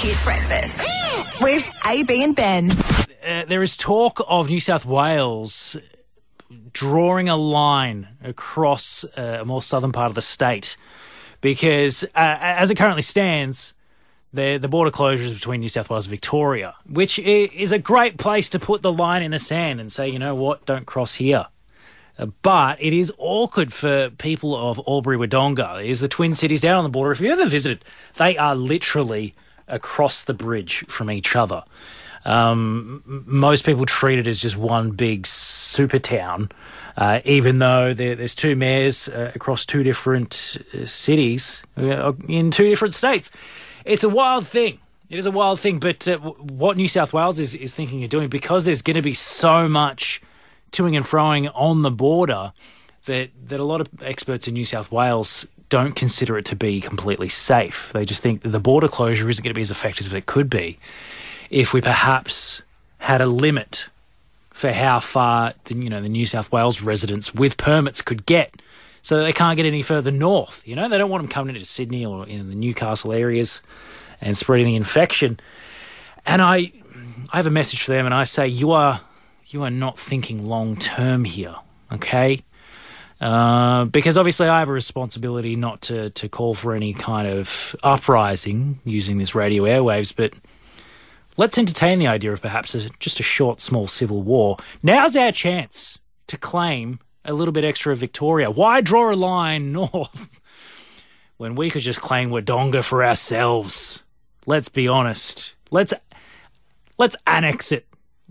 Hit Breakfast with AB and Ben. There is talk of New South Wales drawing a line across a more southern part of the state because, as it currently stands, the border closures between New South Wales and Victoria, which is a great place to put the line in the sand and say, you know what, don't cross here. But it is awkward for people of Albury-Wodonga. It is the Twin Cities down on the border. If you ever visited, they are literally across the bridge from each other. Most people treat it as just one big super town, even though there's two mayors across two different cities in two different states. It's a wild thing. It is a wild thing, but what New South Wales is thinking of doing, because there's going to be so much toing and froing on the border, that a lot of experts in New South Wales don't consider it to be completely safe. They just think that the border closure isn't going to be as effective as it could be if we perhaps had a limit for how far the New South Wales residents with permits could get, so that they can't get any further north. They don't want them coming into Sydney or in the Newcastle areas and spreading the infection. And I have a message for them, and I say, you are not thinking long term here, okay? Because obviously I have a responsibility not to call for any kind of uprising using this radio airwaves, but let's entertain the idea of perhaps just a short, small civil war. Now's our chance to claim a little bit extra of Victoria. Why draw a line north when we could just claim Wodonga for ourselves? Let's be honest. Let's annex it.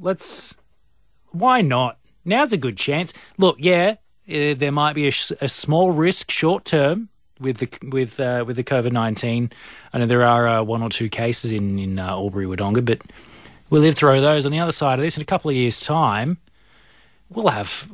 Why not? Now's a good chance. Look, there might be a small risk short term with the COVID-19. I know there are one or two cases in Albury-Wodonga, but we'll live through those. On the other side of this, in a couple of years' time, we'll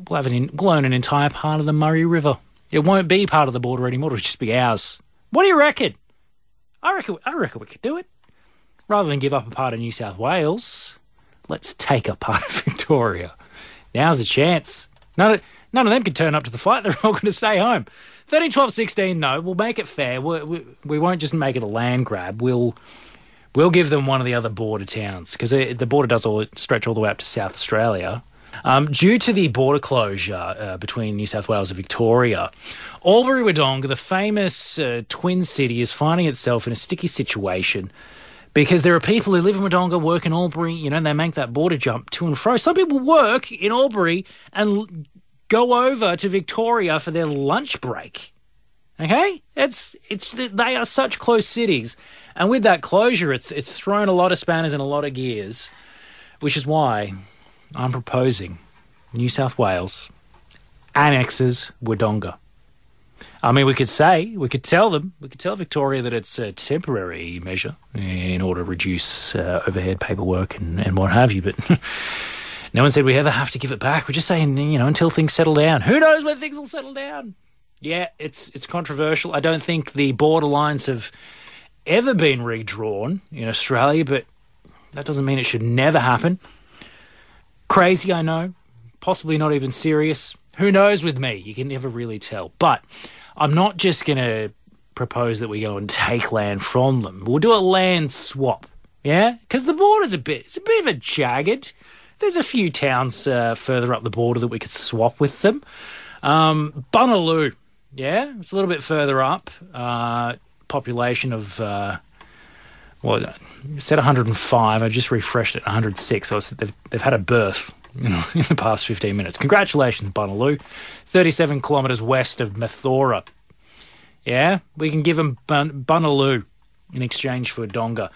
own an entire part of the Murray River. It won't be part of the border anymore. It'll just be ours. What do you reckon? I reckon we could do it. Rather than give up a part of New South Wales, let's take a part of Victoria. Now's the chance. None of them can turn up to the fight. They're all going to stay home. 13, 12, 16, no. We'll make it fair. We won't just make it a land grab. We'll give them one of the other border towns, because the border does stretch all the way up to South Australia. Due to the border closure between New South Wales and Victoria, Albury-Wodonga, the famous twin city, is finding itself in a sticky situation because there are people who live in Wodonga, work in Albury, and they make that border jump to and fro. Some people work in Albury and go over to Victoria for their lunch break. Okay? They are such close cities. And with that closure, it's thrown a lot of spanners in a lot of gears, which is why I'm proposing New South Wales annexes Wodonga. I mean, we could tell Victoria that it's a temporary measure in order to reduce overhead paperwork and what have you, but no one said we ever have to give it back. We're just saying, until things settle down. Who knows when things will settle down? Yeah, it's controversial. I don't think the border lines have ever been redrawn in Australia, but that doesn't mean it should never happen. Crazy, I know. Possibly not even serious. Who knows with me? You can never really tell. But I'm not just going to propose that we go and take land from them. We'll do a land swap, yeah? Because the border's a bit of a jagged. There's a few towns further up the border that we could swap with them. Bunaloo, yeah? It's a little bit further up. Population of, it said 105. I just refreshed it, 106. So they've had a birth in the past 15 minutes. Congratulations, Bunaloo. 37 kilometres west of Mathora. Yeah, we can give them Bunaloo in exchange for Wodonga.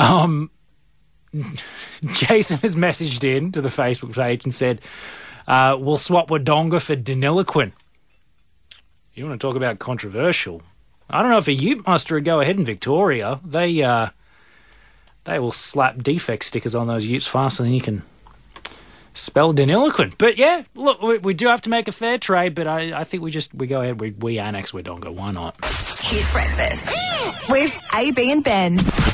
Jason has messaged in to the Facebook page and said, we'll swap Wodonga for Deniliquin. You want to talk about controversial? I don't know if a Ute Muster would go ahead in Victoria. They will slap defect stickers on those Utes faster than you can spell Deniliquin. But yeah, look, we do have to make a fair trade, but I think we go ahead, we annex Wodonga. Why not? Hit Breakfast with AB and Ben.